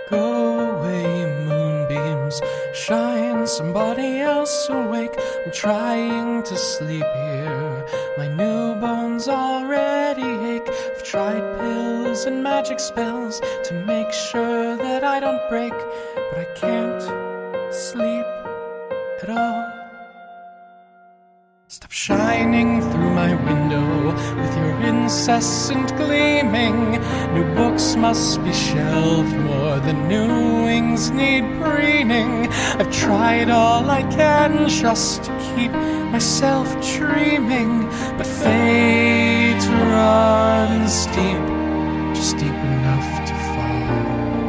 Go away, moonbeams, shine somebody else awake. I'm trying to sleep here, my new bones already ache. I've tried pills and magic spells to make sure that I don't break, but I can't sleep at all. Stop shining through my window with your incessant gleaming. New books must be shelved, more than new wings need preening. I've tried all I can just to keep myself dreaming, but fate runs deep, just deep enough to fall.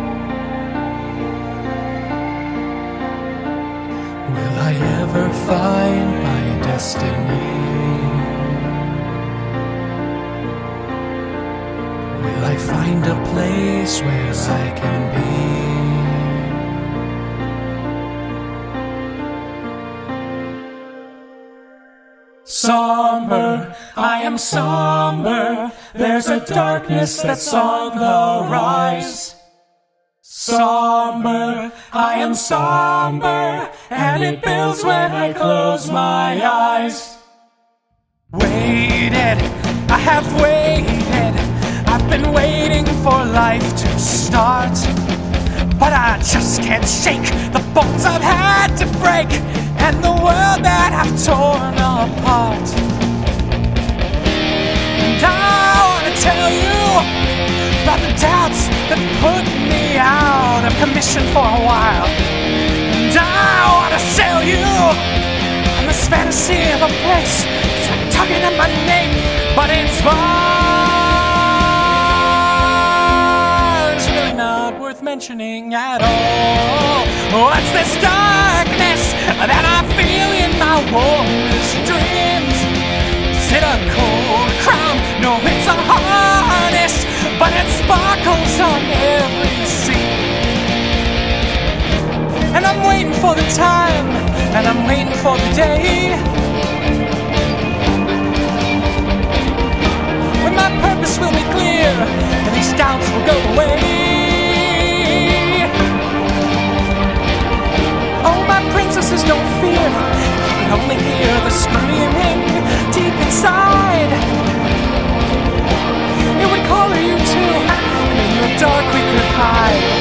Will I ever find my destiny? Will I find a place where I can be? Somber, I am somber. There's a darkness that's on the rise. Somber, I am somber, and it builds when I close my eyes. Waited, I have waited, I've been waiting for life to start, but I just can't shake the bones I've had to break, and the world that I've torn apart. And I wanna tell you about the doubts that put me out of commission for a while. And I wanna sell you on this fantasy of a place. It's like tugging at my name, but it's far. It's really not worth mentioning at all. What's this darkness that I feel in my warmest dreams? Is it a cold crown? No, it's a harness, but it sparkles on every scene. And I'm waiting for the time, and I'm waiting for the day when my purpose will be clear, and these doubts will go away. Oh, my princesses, don't fear, you can only hear the screaming deep inside. It would color you too, and in the dark we could hide.